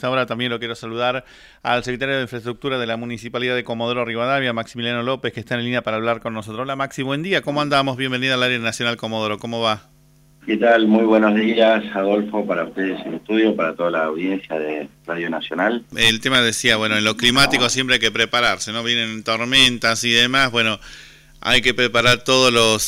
esta hora también lo quiero saludar al secretario de Infraestructura de la Municipalidad de Comodoro Rivadavia, Maximiliano López, que está en línea para hablar con nosotros. Hola Maxi, buen día, ¿cómo andamos? Bienvenida al área nacional Comodoro, ¿cómo va? ¿Qué tal? Muy buenos días, Adolfo, para ustedes en el estudio, para toda la audiencia de Radio Nacional. El tema decía, bueno, en lo climático siempre hay que prepararse, ¿no? Vienen tormentas y demás, bueno, hay que preparar todos los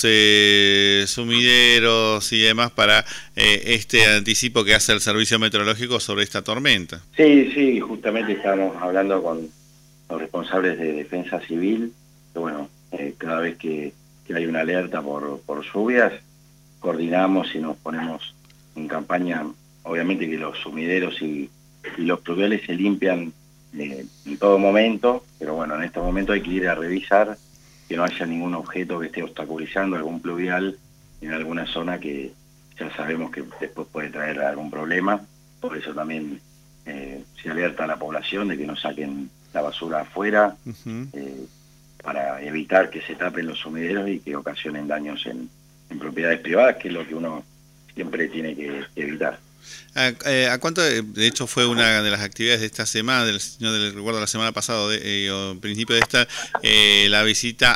sumideros y demás para este anticipo que hace el Servicio Meteorológico sobre esta tormenta. Sí, justamente estábamos hablando con los responsables de Defensa Civil, que bueno, cada vez que hay una alerta por lluvias, coordinamos y nos ponemos en campaña. Obviamente que los sumideros y los pluviales se limpian en todo momento, pero bueno, en este momento hay que ir a revisar que no haya ningún objeto que esté obstaculizando algún pluvial en alguna zona que ya sabemos que después puede traer algún problema. Por eso también se alerta a la población de que no saquen la basura afuera, para evitar que se tapen los sumideros y que ocasionen daños en propiedades privadas, que es lo que uno siempre tiene que evitar. ¿A cuánto, de hecho fue una de las actividades de esta semana, recuerdo la semana pasada, o principio de esta, la visita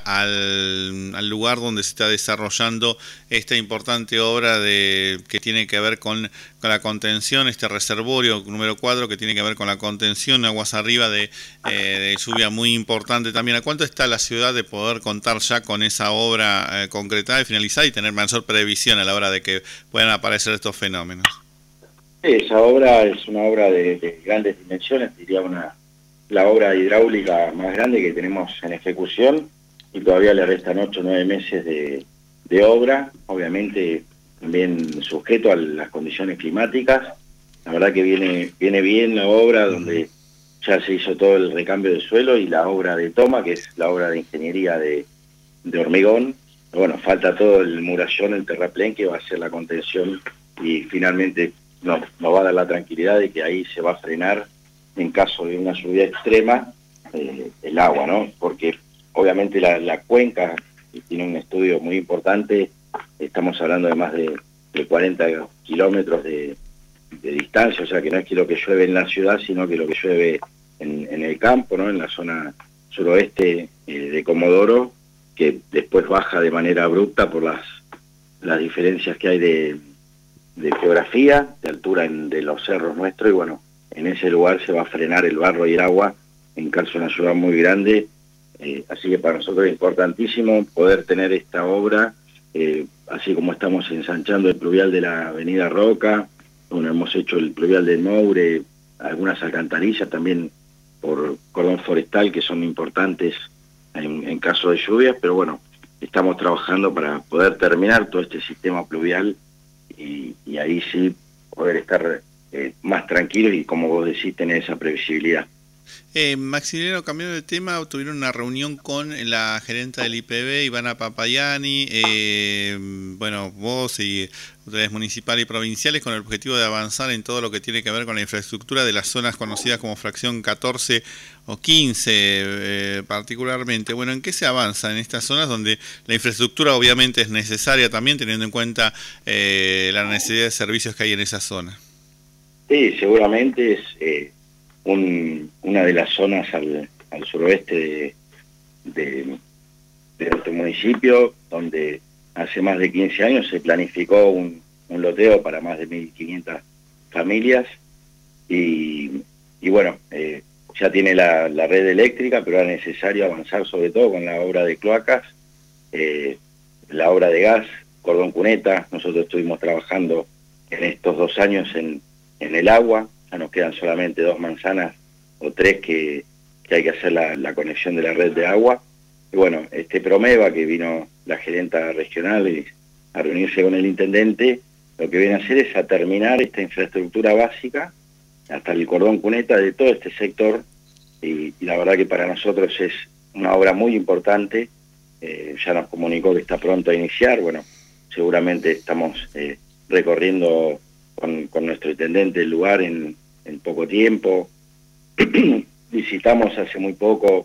al lugar donde se está desarrollando esta importante obra que tiene que ver con la contención, este reservorio número 4 que tiene que ver con la contención aguas arriba de lluvia muy importante también? ¿A cuánto está la ciudad de poder contar ya con esa obra concretada y finalizada y tener mayor previsión a la hora de que puedan aparecer estos fenómenos? Esa obra es una obra de grandes dimensiones, diría la obra hidráulica más grande que tenemos en ejecución, y todavía le restan 8 o 9 meses de obra, obviamente también sujeto a las condiciones climáticas. La verdad que viene bien la obra, donde ya se hizo todo el recambio de suelo y la obra de toma, que es la obra de ingeniería de hormigón. Bueno, falta todo el murallón, el terraplén, que va a ser la contención, y finalmente nos va a dar la tranquilidad de que ahí se va a frenar en caso de una lluvia extrema el agua, ¿no? Porque obviamente la cuenca tiene un estudio muy importante, estamos hablando de más de 40 kilómetros de distancia, o sea que no es que lo que llueve en la ciudad, sino que lo que llueve en el campo, ¿no? En la zona suroeste de Comodoro, que después baja de manera abrupta por las diferencias que hay de geografía, de altura de los cerros nuestros, y bueno, en ese lugar se va a frenar el barro y el agua en caso de una lluvia muy grande. Así que para nosotros es importantísimo poder tener esta obra, así como estamos ensanchando el pluvial de la avenida Roca, bueno, hemos hecho el pluvial del Moure, algunas alcantarillas también por cordón forestal que son importantes en caso de lluvias, pero bueno, estamos trabajando para poder terminar todo este sistema pluvial y ahí sí poder estar más tranquilos y, como vos decís, tener esa previsibilidad. Maximiliano, cambiando de tema, tuvieron una reunión con la gerenta del IPB, Ivana Papayani, bueno, vos y autoridades municipales y provinciales, con el objetivo de avanzar en todo lo que tiene que ver con la infraestructura de las zonas conocidas como fracción 14 o 15 particularmente. Bueno, ¿en qué se avanza en estas zonas donde la infraestructura obviamente es necesaria también, teniendo en cuenta la necesidad de servicios que hay en esa zona? Sí, seguramente es una de las zonas al suroeste de nuestro municipio, donde hace más de 15 años se planificó un loteo para más de 1.500 familias, y bueno, ya tiene la red eléctrica, pero era necesario avanzar sobre todo con la obra de cloacas, la obra de gas, cordón cuneta. Nosotros estuvimos trabajando en estos 2 años en el agua. Ya nos quedan solamente 2 manzanas o 3 que hay que hacer la conexión de la red de agua. Y bueno, Promeva, que vino la gerenta regional a reunirse con el intendente, lo que viene a hacer es a terminar esta infraestructura básica hasta el cordón cuneta de todo este sector, y la verdad que para nosotros es una obra muy importante. Ya nos comunicó que está pronto a iniciar. Bueno, seguramente estamos recorriendo con nuestro intendente el lugar en poco tiempo. Visitamos hace muy poco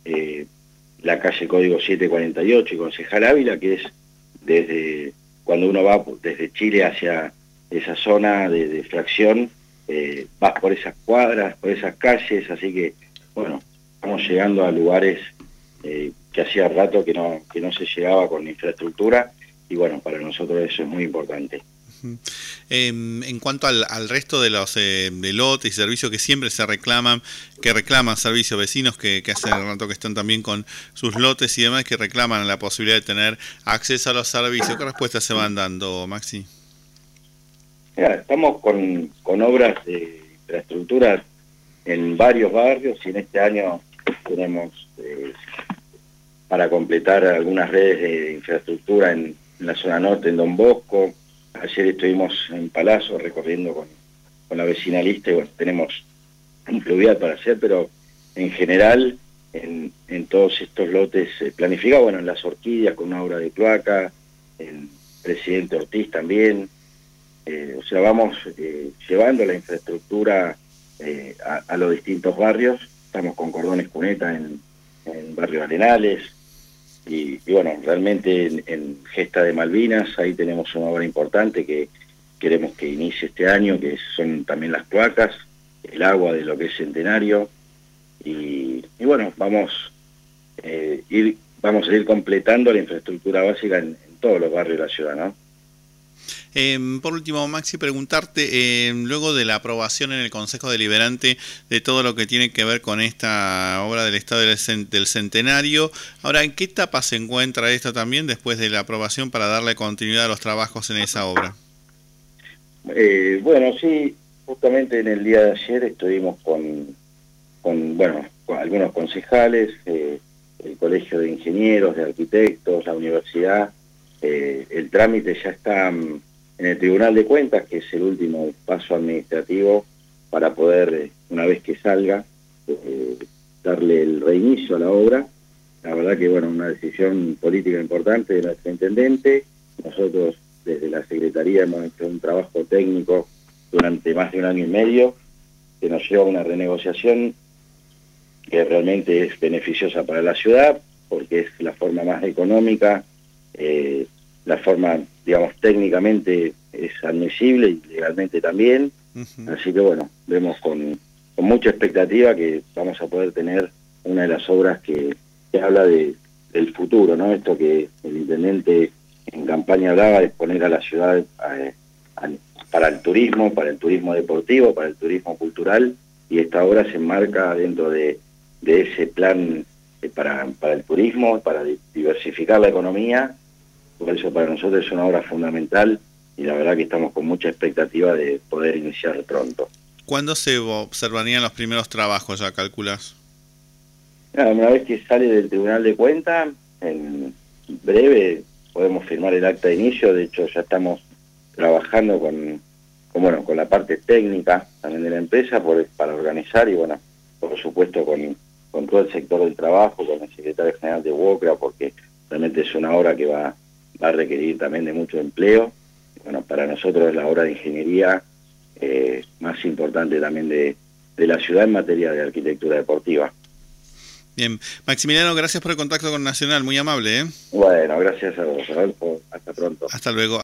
la calle Código 748 y Concejal Ávila, que es desde cuando uno va desde Chile hacia esa zona de fracción, vas por esas cuadras, por esas calles, así que, bueno, estamos llegando a lugares que hacía rato que no se llegaba con la infraestructura, y bueno, para nosotros eso es muy importante. En cuanto al resto de los de lotes y servicios que siempre se reclaman, que reclaman servicios vecinos que hace rato que están también con sus lotes y demás, que reclaman la posibilidad de tener acceso a los servicios, ¿qué respuestas se van dando, Maxi? Mira, estamos con obras de infraestructura en varios barrios, y en este año tenemos para completar algunas redes de infraestructura en la zona norte, en Don Bosco. Ayer estuvimos en Palazzo recorriendo con la vecinalista, y bueno, tenemos un pluvial para hacer, pero en general en todos estos lotes planificados, bueno, en Las Orquídeas con una obra de cloaca, en Presidente Ortiz también, o sea, vamos llevando la infraestructura a los distintos barrios. Estamos con Cordones Cuneta en Barrio Arenales, y bueno, realmente en Gesta de Malvinas, ahí tenemos una obra importante que queremos que inicie este año, que son también las cloacas, el agua de lo que es Centenario, y bueno, vamos a ir completando la infraestructura básica en todos los barrios de la ciudad, ¿no? Por último, Maxi, preguntarte, luego de la aprobación en el Consejo Deliberante de todo lo que tiene que ver con esta obra del Estado del Centenario, ahora, ¿en qué etapa se encuentra esto también después de la aprobación para darle continuidad a los trabajos en esa obra? Bueno, sí, justamente en el día de ayer estuvimos con algunos concejales, el Colegio de Ingenieros, de Arquitectos, la universidad. El trámite ya está en el Tribunal de Cuentas, que es el último paso administrativo para poder, una vez que salga, darle el reinicio a la obra. La verdad que, bueno, una decisión política importante de nuestro intendente. Nosotros, desde la Secretaría, hemos hecho un trabajo técnico durante más de 1 año y medio, que nos lleva a una renegociación que realmente es beneficiosa para la ciudad, porque es la forma más económica, la forma, digamos, técnicamente es admisible y legalmente también. Así que bueno, vemos con mucha expectativa que vamos a poder tener una de las obras que habla del futuro, ¿no? Esto que el intendente en campaña hablaba, de poner a la ciudad para el turismo deportivo, para el turismo cultural, y esta obra se enmarca dentro de ese plan para el turismo, para diversificar la economía. Por eso para nosotros es una obra fundamental, y la verdad que estamos con mucha expectativa de poder iniciar pronto. ¿Cuándo se observarían los primeros trabajos, ya calculas? Una vez que sale del Tribunal de Cuentas, en breve podemos firmar el acta de inicio. De hecho, ya estamos trabajando con la parte técnica también de la empresa para organizar, y bueno, por supuesto con todo el sector del trabajo, con el secretario general de UOCRA, porque realmente es una obra que va a requerir también de mucho empleo. Bueno, para nosotros es la obra de ingeniería más importante también de la ciudad en materia de arquitectura deportiva. Bien, Maximiliano, gracias por el contacto con Nacional, muy amable, ¿eh? Bueno, gracias a vos, Adolfo. Hasta pronto. Hasta luego.